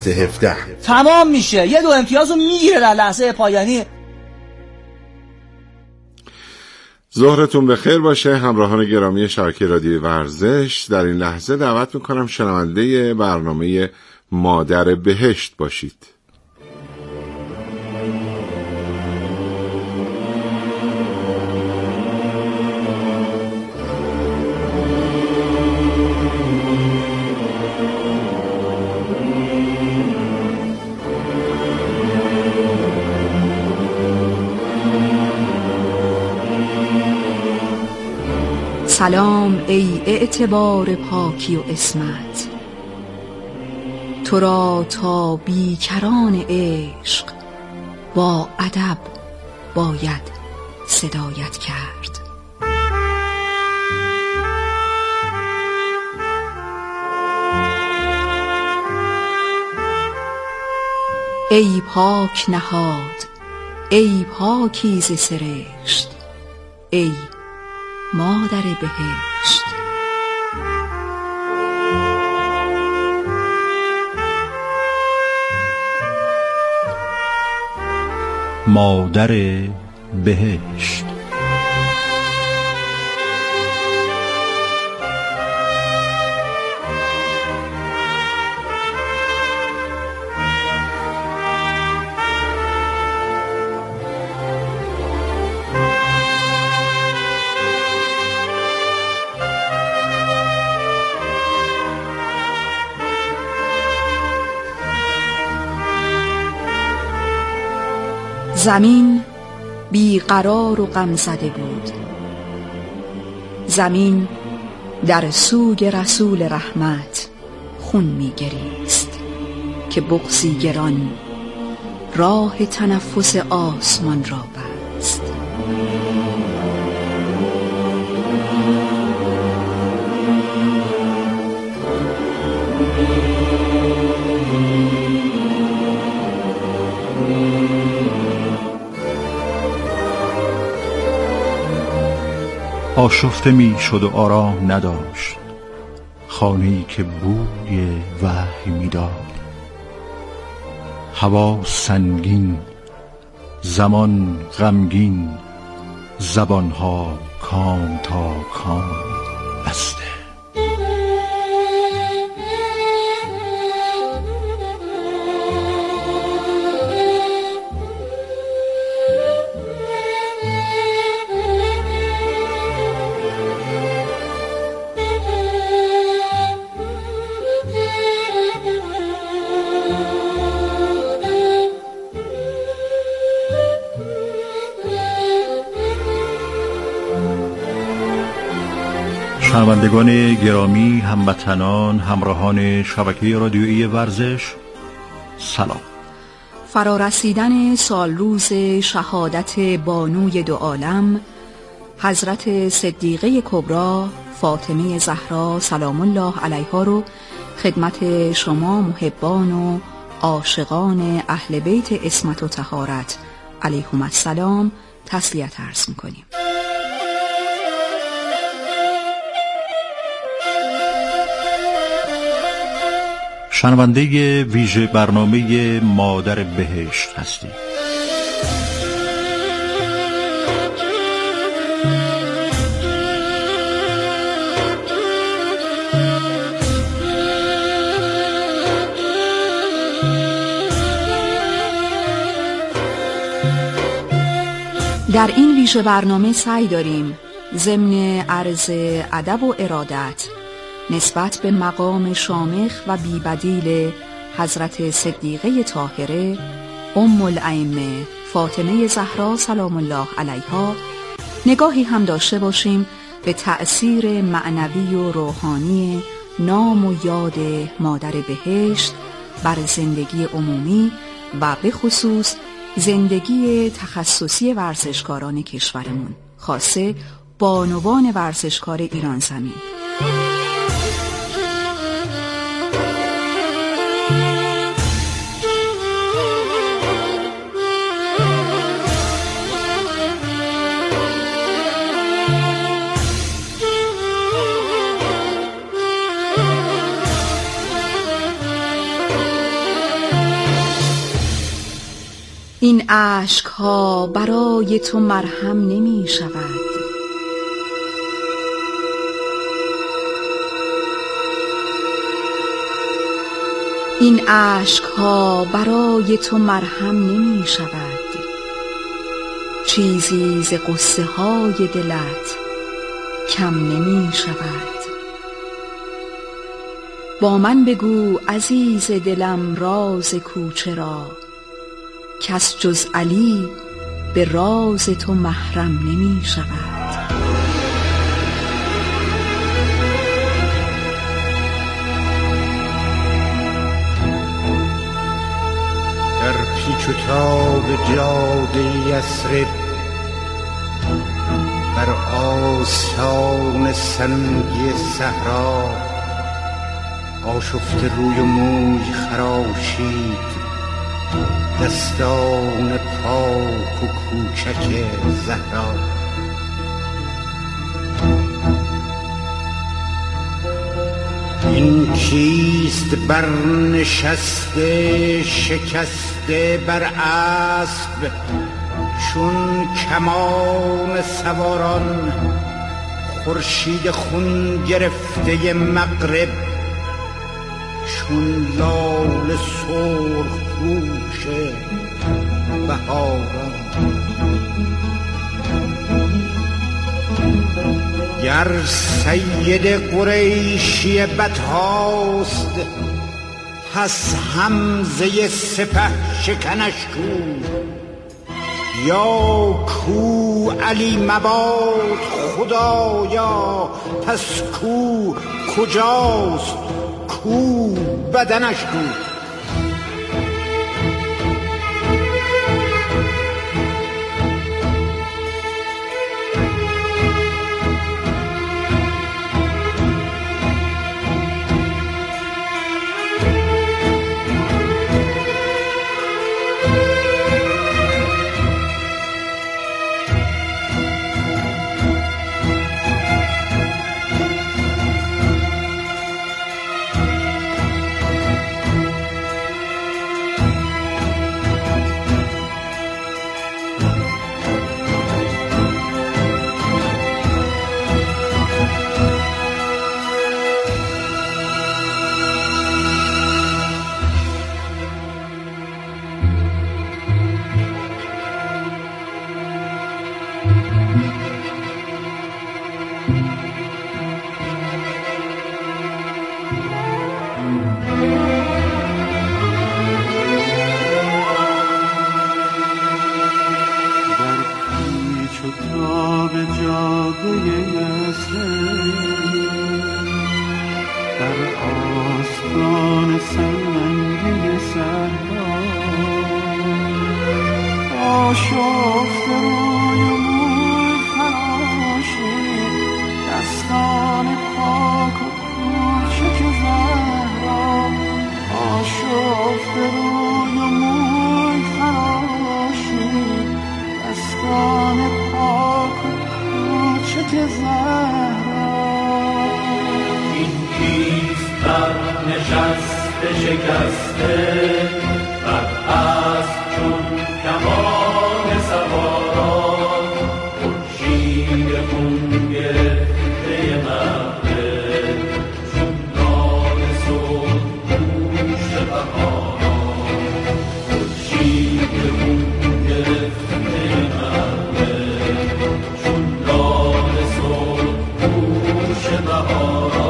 17 تمام میشه، یه 2 امتیاز رو میگیره در لحظه پایانی. ظهرتون بخیر باشه همراهان گرامی شبکه رادیوی ورزش. در این لحظه دعوت میکنم شنونده برنامه مادر بهشت باشید. سلام ای اعتبار پاکی و عصمت، تو را تا بیکران عشق با ادب باید صدایت کرد. ای پاک نهاد، ای پاکیزه سرشت، ای مادر بهشت. مادر بهشت. زمین بیقرار و غم زده بود. زمین در سوگ رسول رحمت خون می‌گریست که بغضی گران راه تنفس آسمان را بست. آشفته می شد و آرام نداشت، خانه‌ای که بوی وحی می داد. هوا سنگین، زمان غمگین، زبانها کام تا کام بسته. شنوندگان گرامی، هموطنان، همراهان شبکه رادیویی ورزش، سلام. فرارسیدن سال روز شهادت بانوی دو عالم حضرت صدیقه کبری فاطمه زهرا سلام الله علیها رو خدمت شما محبان و عاشقان اهل بیت عصمت و طهارت علیهم السلام تسلیت عرض می‌کنیم. شنونده ویژه برنامه مادر بهشت هستی. در این ویژه برنامه سعی داریم ضمن عرض ادب و ارادت نسبت به مقام شامخ و بی‌بدیل حضرت صدیقه طاهره ام الائمه فاطمه زهرا سلام الله علیها نگاهی هم داشته باشیم به تأثیر معنوی و روحانی نام و یاد مادر بهشت بر زندگی عمومی و به خصوص زندگی تخصصی ورزشکاران کشورمون، خاصه بانوان ورزشکار ایران زمین. این اشک ها برای تو مرهم نمی شود. این اشک ها برای تو مرهم نمی شود. چیزی ز غصه های دلت کم نمی شود. با من بگو عزیز دلم راز کوچه را، کس جز علی به راز تو محرم نمی شود. در پیچ و تاب جاده یثرب، بر آستان سنگی صحرا، آشفته روی و موی خراشید دستان پاک و کوچک زهرا. این کیست برنشسته شکسته بر اسب، چون کمان سواران خورشید خون گرفته مغرب، چون لال سرخ پوش بهاران. گر سید قریشی بطاست، پس حمزه سپه شکنش کو، یا کو علی مباد خدایا، پس کو کجاست، کو بدنش کو. نشسته شکسته بر اسب، چون کمان سواران خورشید خون گرفته مغرب، چون نان صبح پوش بهاران خورشید خون گرفته مغرب، چون نان صبح پوش بهاران.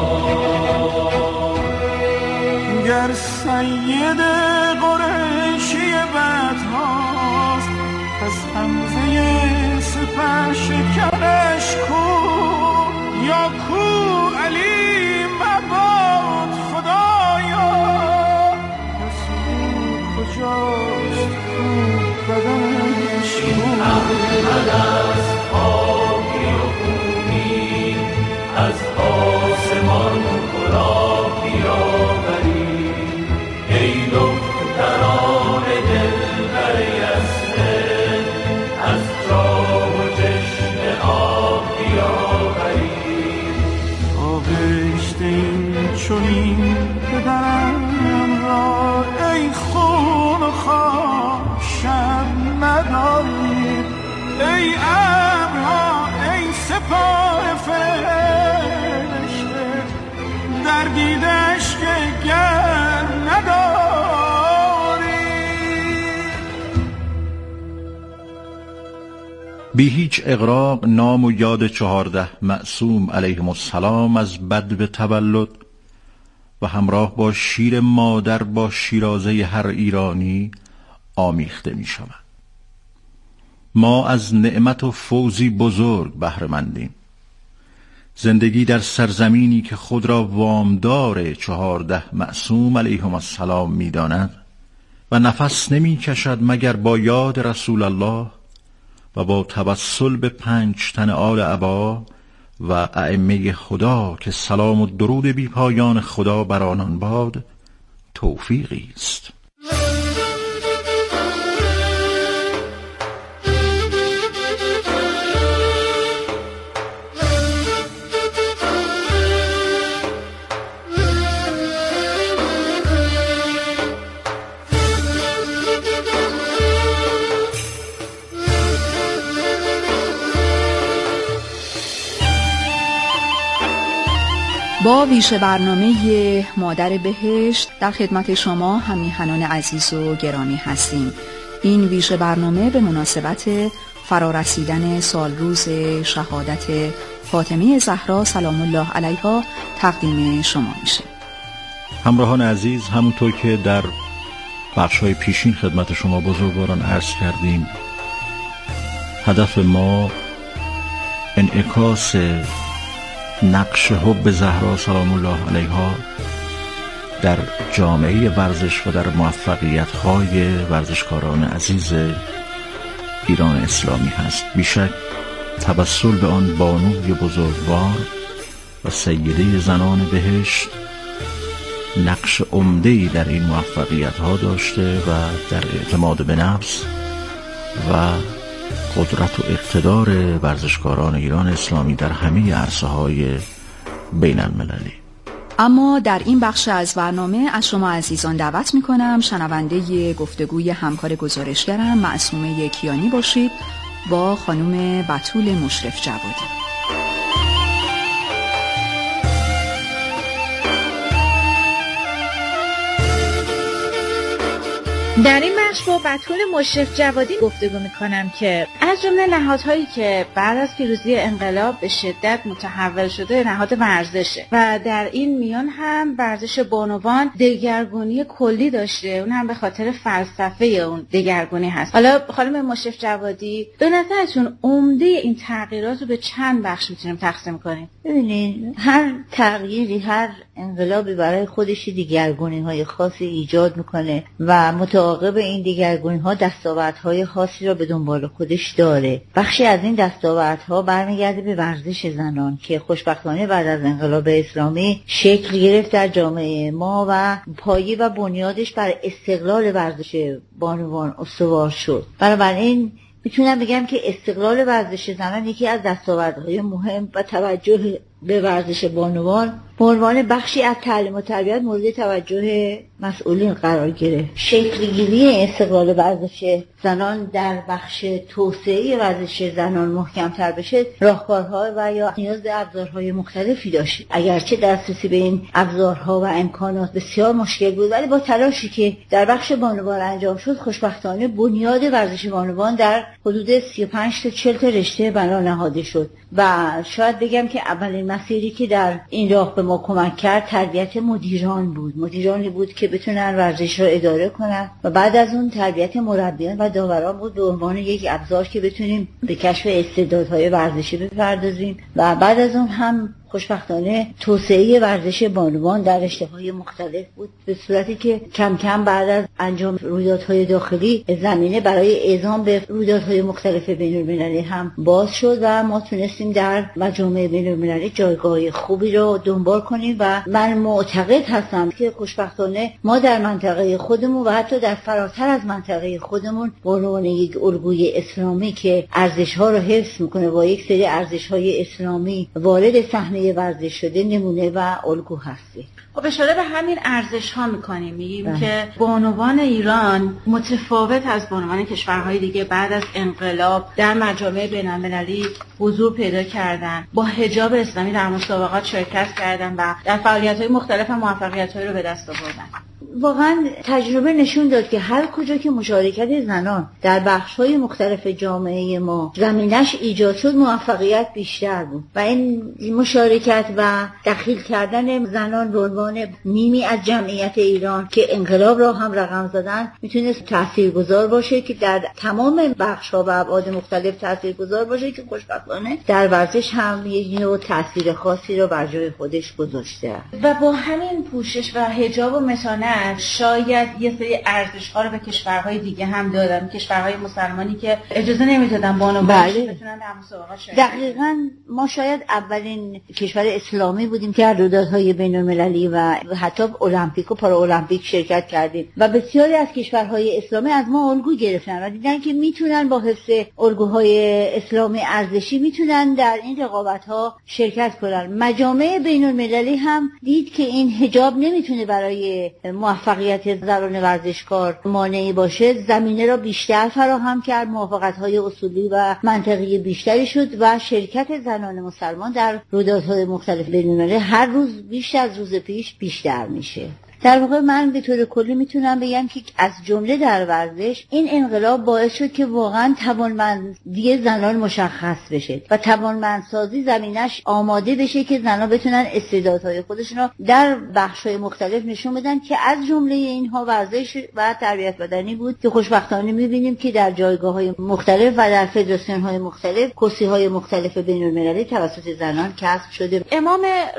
گر سید قریشی بدهاست، پس حمزه سپه شکنش کو، یا کو علی مباد خدایا، پس او کجاست، کو بدنش کو. احمد از پاکی و خونی از آسمان کلاه بیاوری، ای دختران دلبر یثرب از جام و جشن آب بیاوری. تا بهشت این چنین ای ابرها ای سپاه فرشته در دیدش که گر نداری. بی هیچ اغراق نام و یاد 14 معصوم علیهم السلام از بدو تولد و همراه با شیر مادر با شیرازه هر ایرانی آمیخته می شود. ما از نعمت و فوزی بزرگ بهره مندیم. زندگی در سرزمینی که خود را وامدار 14 معصوم علیهم السلام می داند و نفس نمی کشد مگر با یاد رسول الله و با توسل به 5 تن آل عبا و ائمه خدا که سلام و درود بی پایان خدا بر آنان باد توفیقی است. با ویژه برنامه مادر بهشت در خدمت شما همیهنان عزیز و گرامی هستیم. این ویژه برنامه به مناسبت فرارسیدن سالروز شهادت فاطمه زهرا سلام الله علیها تقدیم شما میشه. همراهان عزیز، همونطور که در بخش‌های پیشین خدمت شما بزرگواران عرض کردیم، هدف ما انعکاس نقش حب زهرا سلام الله علیها در جامعه ورزش و در موفقیت‌های ورزشکاران عزیز ایران اسلامی هست. بیشک توسل به آن بانوی بزرگوار و سیده زنان بهشت نقش عمده‌ای در این موفقیت‌ها داشته و در اعتماد به نفس و قدرت و اقتدار ورزشکاران ایران اسلامی در همه عرصه‌های بین المللی. اما در این بخش از برنامه از شما عزیزان دعوت می‌کنم شنونده گفتگوی همکار گزارشگرم معصومه کیانی باشید با خانم بتول مشرف جوادی. در این بخش با بتول مشرف جوادی گفتگو میکنم که از جمله نهادهایی که بعد از پیروزی انقلاب به شدت متحول شده نهاد ورزشه و در این میان هم ورزش بانوان دگرگونی کلی داشته، اون هم به خاطر فلسفه اون دگرگونی هست. حالا خانم مشرف جوادی، به نظرتون عمده این تغییرات رو به چند بخش میتونیم تقسیم کنیم؟ ببینین، هر تغییری، هر انقلابی برای خودش دگرگونی‌های خاصی ایجاد میکنه و متعاقب این دگرگونی‌ها دستاوردهای خاصی را به دنبال خودش داره. بخشی از این دستاوردها برمیگرده به ورزش زنان که خوشبختانه بعد از انقلاب اسلامی شکل گرفت در جامعه ما و پایه و بنیادش بر استقلال ورزش بانوان استوار شد. بنابراین میتونم بگم که استقلال ورزش زنان یکی از دستاوردهای مهم و توجه به ورزش بانوان به عنوان بخشی از تعلیم و تربیت مورد توجه مسئولین قرار گرفت. شکل‌گیری استقلال ورزش زنان در بخش توسعه ورزش زنان محکم‌تر بشه راهکارها و یا نیاز به ابزارهای مختلفی داشت. اگرچه دسترسی به این ابزارها و امکانات بسیار مشکل بود، ولی با تلاشی که در بخش بانوان انجام شد خوشبختانه بنیاد ورزش بانوان در حدود 35 تا 40 تا رشته بنا نهاده شد و شاید بگم که اولین مسیری که در این راه به ما کمک کرد تربیت مدیران بود. مدیرانی بود که بتونن ورزش را اداره کنن و بعد از اون تربیت مربیان و داوران بود به عنوان یک ابزار که بتونیم به کشف استعدادهای ورزشی بپردازیم و بعد از اون هم خوشبختانه توسعه ورزش بانوان در رشته‌های مختلف بود، به صورتی که کم کم بعد از انجام رویدادهای داخلی زمینه برای اعزام به رویدادهای مختلف بین‌المللی هم باز شد و ما تونستیم در مجامع بین‌المللی جایگاه خوبی رو دنبال کنیم و من معتقد هستم که خوشبختانه ما در منطقه خودمون و حتی در فراتر از منطقه خودمون به عنوان یک الگوی اسلامی که ارزش‌ها رو حفظ می‌کنه با یک سری ارزش‌های اسلامی وارد صحنه های ورزش شده نمونه و الگو هستی. خب اشاره به همین ارزش ها میکنیم، میگیم که بانوان ایران متفاوت از بانوان کشورهای دیگه بعد از انقلاب در مجامع بین‌المللی حضور پیدا کردن، با حجاب اسلامی در مسابقات شرکت کردن و در فعالیت‌های مختلف موفقیت‌هایی رو به دست آوردن. واقعا تجربه نشون داد که هر کجا که مشارکت زنان در بخش‌های مختلف جامعه ما زمینش ایجاد شد، موفقیت بیشتر بود و این مشارکت و دخیل کردن زنان به عنوان نیمی از جمعیت ایران که انقلاب را هم رقم زدن میتونست تاثیرگذار باشه که در تمام بخش‌ها و ابعاد مختلف تاثیرگذار باشه که خوشبختانه در ورزش هم یک نوع تاثیر خاصی رو بر جای خودش گذاشته. و با همین پوشش و حجاب و متانت شاید یه سری ارزش‌ها رو به کشورهای دیگه هم دادن، کشورهای مسلمانی که اجازه نمیدادن بانوان بتونن در مسابقات شرکت کنن. دقیقاً ما شاید اولین کشور اسلامی بودیم که در رویدادهای بین‌المللی و حتی المپیک و پارالمپیک شرکت کردیم و بسیاری از کشورهای اسلامی از ما الگو گرفتن و دیدن که میتونن با حفظ الگوهای اسلامی ارزشی میتونن در این رقابت‌ها شرکت کنن. مجامع بین‌المللی هم دید که این حجاب نمیتونه برای موفقیت زنان ورزشکار مانعی باشه، زمینه را بیشتر فراهم کرد، موافقت‌های اصولی و منطقی بیشتری شد و شرکت زنان مسلمان در رویدادهای مختلف بین‌المللی هر روز بیشتر از روز پیش بیشتر میشه. در واقع من به طور کلی میتونم بگم که از جمله در ورزش این انقلاب باعث شد که واقعا توانمندی زنان مشخص بشه و توانمندسازی زمینش آماده بشه که زنان بتونن استعدادهای خودشون رو در بخش‌های مختلف نشون بدن که از جمله اینها ورزش و تربیت بدنی بود که خوشبختانه میبینیم که در جایگاه‌های مختلف و در فدراسیون‌های مختلف کرسی‌های مختلف بین‌المللی توسط زنان کسب شده. امام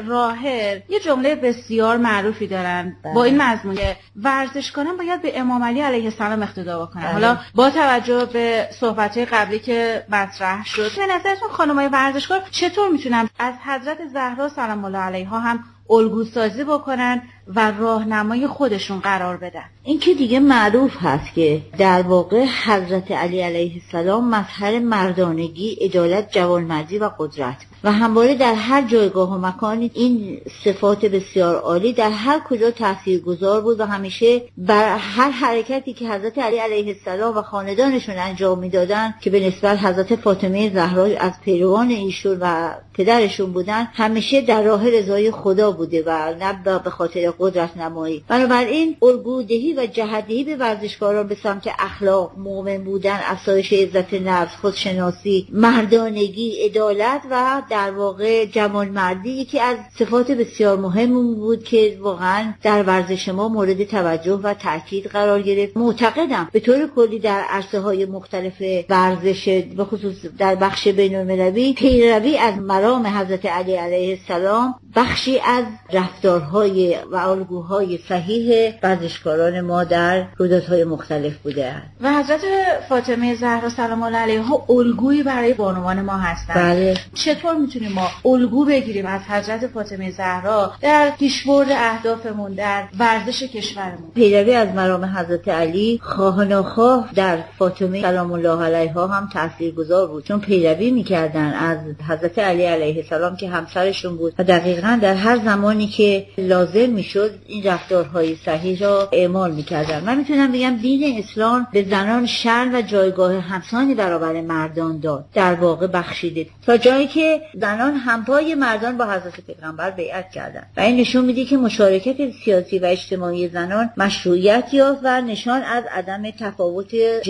راهر یه جمله بسیار معروفی دارن با این مضمون که ورزشکاران باید به امام علی علیه السلام اقتدا بکنن. حالا با توجه به صحبت‌های قبلی که مطرح شد، به نظرتون خانم‌های ورزشکار چطور میتونن از حضرت زهرا سلام الله علیها هم الگو سازی بکنن و راهنمای خودشون قرار بدن؟ این که دیگه معروف هست که در واقع حضرت علی علیه السلام مظهر مردانگی، عدالت، جوانمردی و قدرت و همواره در هر جایگاه و مکانی این صفات بسیار عالی در هر کجا تاثیرگذار بود و همیشه بر هر حرکتی که حضرت علی علیه السلام و خاندانشون انجام میدادن که به نسبت حضرت فاطمه زهرا از پیروان ایشون و پدرشون بودن، همیشه در راه رضای خدا بوده و نه به خاطر قدرت نمایی. بنابراین الگودهی و جهت‌دهی به ورزشکاران به سمت اخلاق، مؤمن بودن، افزایش عزت نفس، خودشناسی، مردانگی، عدالت و در واقع جوانمردی یکی از صفات بسیار مهم بود که واقعا در ورزش ما مورد توجه و تاکید قرار گرفت. معتقدم به طور کلی در عرصه‌های مختلف ورزش به خصوص در بخش بین‌المللی پیروی از مرام حضرت علی علیه السلام بخشی از رفتارهای و الگوهای صحیح ورزشکاران ما در رویدادهای مختلف بوده است. و حضرت فاطمه زهرا سلام الله علیها الگویی برای بانوان ما هستند. بله. چطور میتونیم ما الگو بگیریم از حضرت فاطمه زهرا در پیشبرد اهدافمون در ورزش کشورمون؟ پیروی از مرام حضرت علی خواه ناخواه در فاطمه سلام الله علیها هم تاثیرگذار بود، چون پیروی میکردن از حضرت علی علیه السلام که همسرشون بود و دقیقاً در هر زمانی که لازم میشد این رفتارهای صحیح را اعمال میکردن. من میتونم بگم دین اسلام به زنان شأن و جایگاه همسانی برابر مردان داد، در واقع بخشیده، تا جایی که زنان همپای مردان با حضرت پیغمبر بیعت کردند و این نشون میده که مشارکت سیاسی و اجتماعی زنان مشروعیت یافت و نشان از عدم تفاوت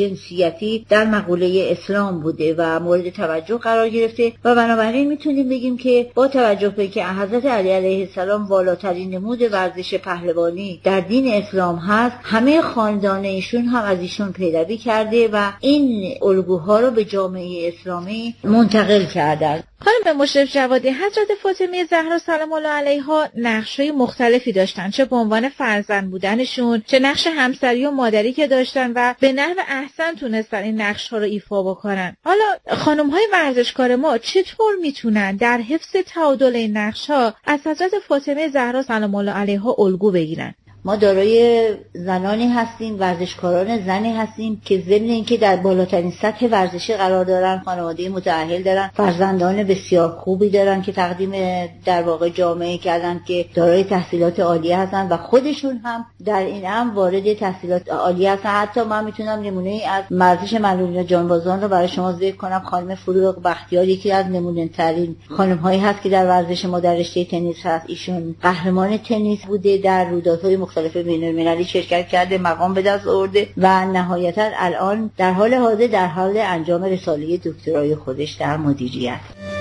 جنسیتی در مقوله اسلام بوده و مورد توجه قرار گرفته و بنابراین میتونیم بگیم که با توجه به که حضرت علی علیه السلام والاترین نمود ورزش پهلوانی در دین اسلام هست، همه خاندان ایشون هم از ایشون پیروی کرده و این الگوها رو به جامعه اسلامی منتقل کردند. خانم مشرف جوادی، حضرت فاطمه زهرا سلام الله علیها نقش‌های مختلفی داشتن، چه به عنوان فرزند بودنشون، چه نقش همسری و مادری که داشتن و به نحو احسن تونستن این نقش‌ها رو ایفا بکنن. حالا خانم‌های ورزشکار ما چطور میتونن در حفظ تعادل این نقش‌ها از حضرت فاطمه زهرا سلام الله علیها الگو بگیرن؟ ما دارای زنانی هستیم، ورزشکاران زنی هستیم که ضمن اینکه در بالاترین سطح ورزشی قرار دارن، خانواده متأهل دارن، فرزندان بسیار خوبی دارن که تقدیم در واقع جامعه کردن که دارای تحصیلات عالیه هستن و خودشون هم در این امر وارد تحصیلات عالیه هستن. حتی من میتونم نمونه از ورزش معلولین جانبازان رو برای شما ذکر کنم. خانم فروغ بختیاری یکی از نمونه ترین خانم هایی هست که در ورزش ما در رشته تنیس هست. ایشون قهرمان تنیس بوده، در رویدادهای مختلف بین‌المللی شرکت کرده، مقام به دست آورده و نهایتا الان در حال حاضر در حال انجام رساله دکترای خودش در مدیریت.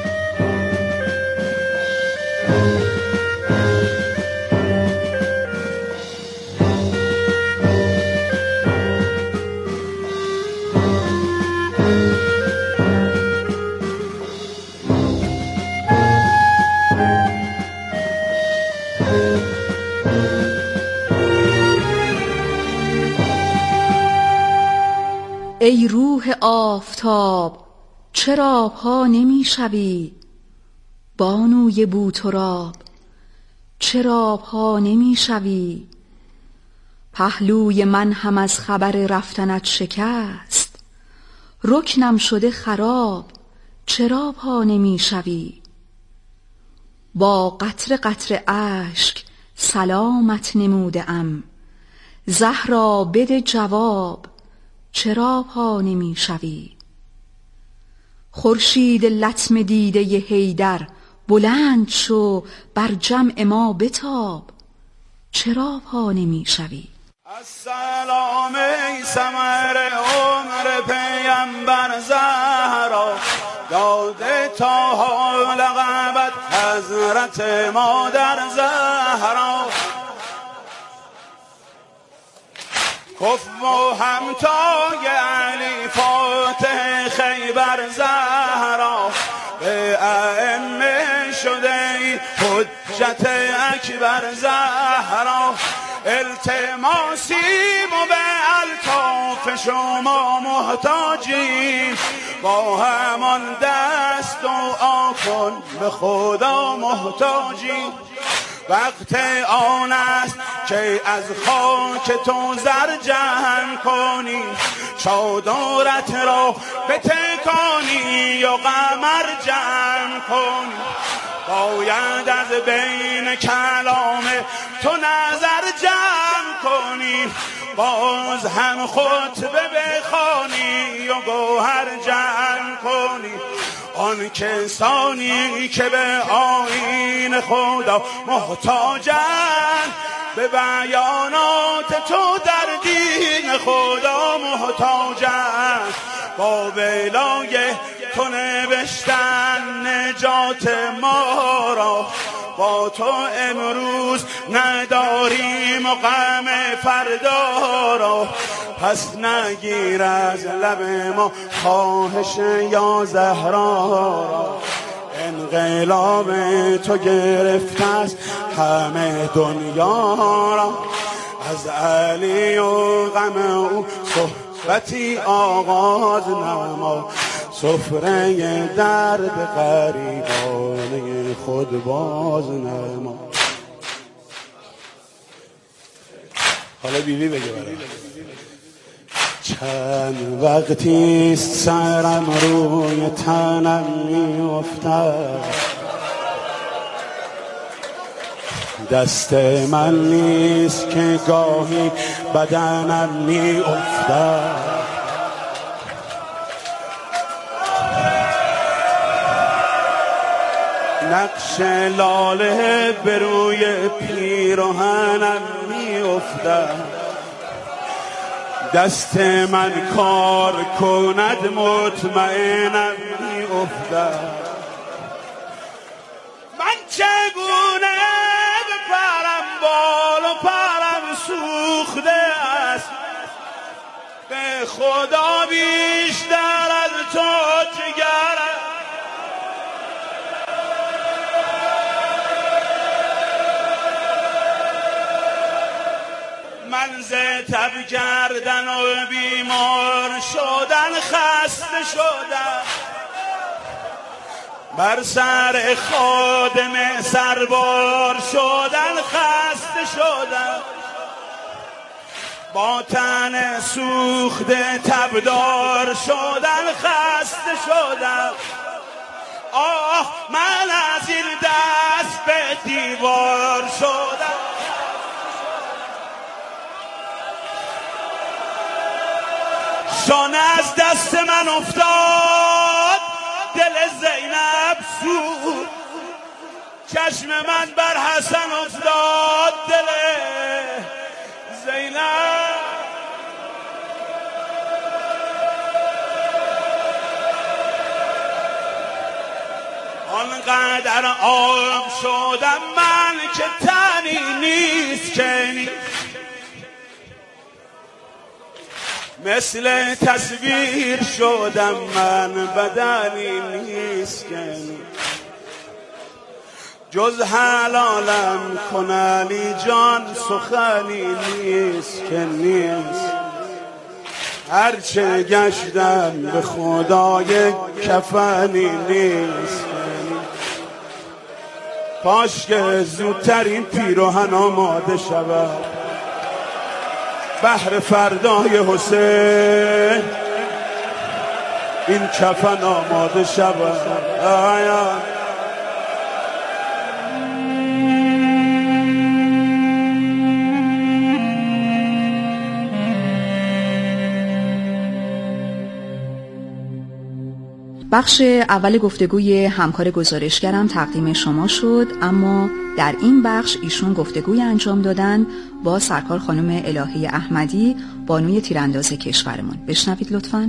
ای روح آفتاب چرا پا نمی شوی؟ بانوی بوتراب چرا پا نمی شوی؟ پهلوی من هم از خبر رفتنت شکست، رکنم شده خراب چرا پا نمی شوی؟ با قطره قطره اشک سلامت نموده ام، زهرا بده جواب چرا پا نمی شوی؟ خورشید لطم دیده ی حیدر بلند شو، بر جمع ما بتاب چرا پا نمی شوی؟ السلام ای ثمر عمر پیمبر زهرا، داده تا حال لقبت حضرت مادر زهرا. کف و همتای علی فاتح خیبر زهرا، به ائمه شده ای حجت اکبر زهرا. التماسیم و به الطاف شما محتاجیم، با همان دست دعا کن به خدا محتاجیم. وقت آن است که از خاک تو زر جمع کنی، چادرت را بتکانی و قمر جمع کنی. باید از بین کلام تو نظر جمع کنی، باز هم خطبه بخوانی و گوهر جمع کنی. آن کسانی که به آیین خدا محتاجند، به بیانات تو در دین خدا محتاجند. با ولای تو نوشتن نجات ما را، با تو امروز نداریم و غم فردا را. پس نگیر از لب ما خواهش یا زهرا را، انقلاب تو گرفته است همه دنیا را. از علی و غم او صحبتی آغاز نما، سفره درد غریبانه خود باز نما. حالا بیوی بگه برای چند وقتیست سرم روی تنم میافتد، دست من نیست که گاهی بدنم میافتد. نقش لاله به روی پیراهنم میافتد، دست من کار کند مطمئنم میافتد. من چگونه بپرم بال و پرم سوخته است، به خدا بیشتر از تو جگرم. من ز تب کردن و بیمار شدن خسته شدم، بر سر خادم سربار شدن خسته شدم. با تن سوخته تبدار شدن خسته شدم. آه من از این دست به دیوار شدم. شانه از دست من افتاد، دل زینب سود. چشم من بر حسن افتاد، دل زینب. آنقدر آب شدم من که تنی نیست که نیست، مثل تصویر شدم من بدنی نیست که نیست. جز حلالم کنالی جان سخنی نیست که نیست. هرچه گشتم به خدای کفنی نیست. کاش که زودتر این پیراهن آماده شود، بهر فردای حسین این کفن آماده شود. آیا بخش اول گفتگوی همکار گزارشگرم تقدیم شما شد، اما در این بخش ایشون گفتگوی انجام دادن با سرکار خانم الهی احمدی، بانوی تیرانداز کشورمون. بشنوید لطفاً.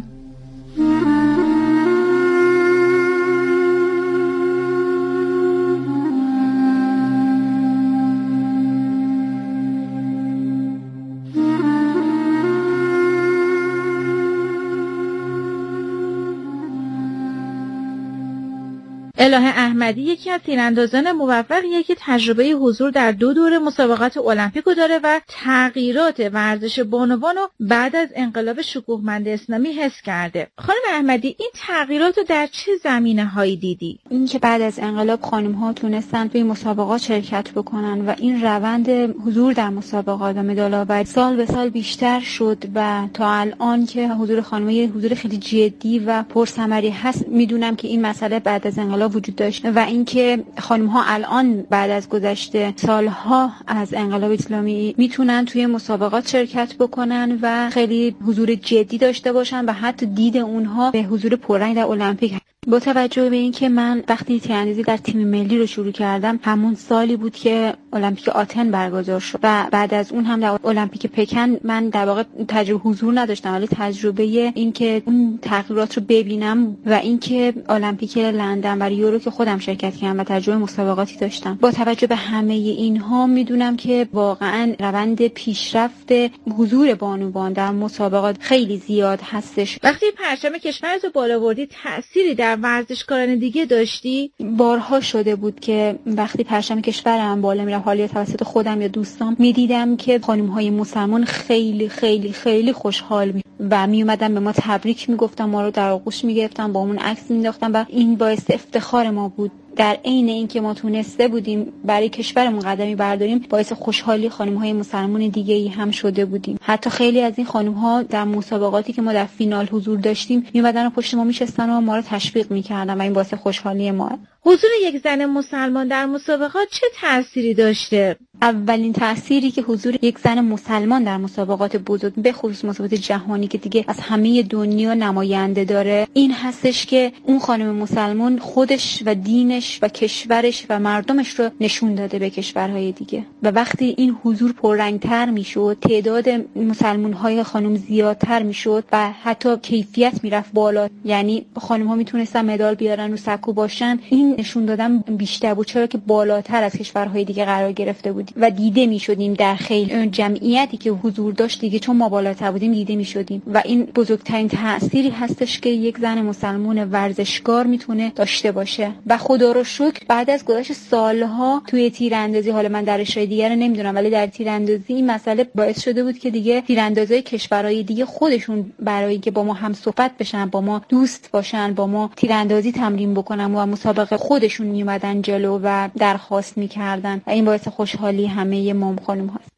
الهه احمدی یکی از تیراندازان موفقیه که تجربه حضور در 2 دوره مسابقات المپیکو داره و تغییرات ورزش بانوان رو بعد از انقلاب شکوهمند اسلامی حس کرده. خانم احمدی، این تغییرات رو در چه زمینه‌هایی دیدی؟ این که بعد از انقلاب خانم‌ها تونستن توی مسابقات شرکت بکنن و این روند حضور در مسابقات و مدال‌آوری سال به سال بیشتر شد و تا الان که حضور خانم‌ها یه حضور خیلی جدی و پرثمری هست. میدونم که این مسئله بعد از انقلاب وجود داشت و اینکه خانم‌ها الان بعد از گذشته سالها از انقلاب اسلامی میتونن توی مسابقات شرکت بکنن و خیلی حضور جدی داشته باشن و حتی دید اونها به حضور پررنگ در المپیک. با توجه به اینکه من وقتی تیراندازی در تیم ملی رو شروع کردم همون سالی بود که المپیک آتن برگزار شد و بعد از اون هم در المپیک پکن من در واقع تجربه حضور نداشتم، ولی تجربه اینکه اون تغییرات رو ببینم و اینکه المپیک لندن و ریو رو که خودم شرکت کردم و تجربه مسابقاتی داشتم، با توجه به همه اینها میدونم که واقعا روند پیشرفت حضور بانوان در مسابقات خیلی زیاد هستش. وقتی پرچم کشورتو بالا بردی تأثیری در ورزشکاران دیگه داشتی؟ بارها شده بود که وقتی پرچم کشورم بالا میرم، حالا توسط خودم یا دوستام، میدیدم که خانم‌های مسلمان خیلی خیلی خیلی خوشحال و میومدن به ما تبریک میگفتن، ما رو در آغوش میگرفتن، با همون عکس مینداختن و این باعث افتخار ما بود. در عین اینکه ما تونسته بودیم برای کشورمون قدمی برداریم، باعث خوشحالی خانم‌های مسلمان دیگه‌ای هم شده بودیم. حتی خیلی از این خانم‌ها در مسابقاتی که ما در فینال حضور داشتیم میومدن و پشت ما میشستن و ما رو تشویق میکردن و این باعث خوشحالی ما. حضور یک زن مسلمان در مسابقات چه تأثیری داشته؟ اولین تأثیری که حضور یک زن مسلمان در مسابقات بزرگ، به خصوص مسابقات جهانی که دیگه از همه دنیا نماینده داره، این هستش که اون خانم مسلمان خودش و دینش و کشورش و مردمش رو نشون داده به کشورهای دیگه. و وقتی این حضور پررنگتر میشد، تعداد مسلمان‌های خانم زیادتر میشد و حتی کیفیت میرفت بالا، یعنی خانم‌ها میتونستن مدال بیارن و سکو باشن، این نشون دادن بیشتر بود، چرا که بالاتر از کشورهای دیگه قرار گرفته بود و دیده میشدیم در خیلی جمعیتی که حضور داشت دیگه، چون ما بالاتر بودیم دیده میشدیم و این بزرگترین تأثیری هستش که یک زن مسلمان ورزشکار میتونه داشته باشه. و خدا رو شکر بعد از گذشت سالها توی تیراندازی، حالا من در رشته دیگه رو نمیدونم، ولی در تیراندازی این مسئله باعث شده بود که دیگه تیراندازای کشورهای دیگه خودشون برای اینکه با ما هم صحبت بشن، با ما دوست باشن، با ما تیراندازی تمرین بکنن و مسابقه خودشون میومدن جلو و درخواست میکردن و این باعث خوشحالی همه ما خانم هست.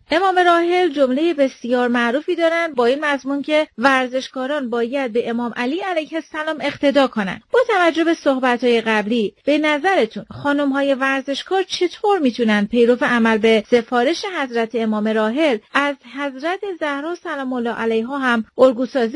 امام راحل جمله بسیار معروفی دارن با این مضمون که ورزشکاران باید به امام علی علیه السلام اقتدا کنند. با توجه به صحبت‌های قبلی، به نظرتون خانم‌های ورزشکار چطور میتونن پیرو عمل به سفارش حضرت امام راحل از حضرت زهرا سلام الله علیها هم الگوسازی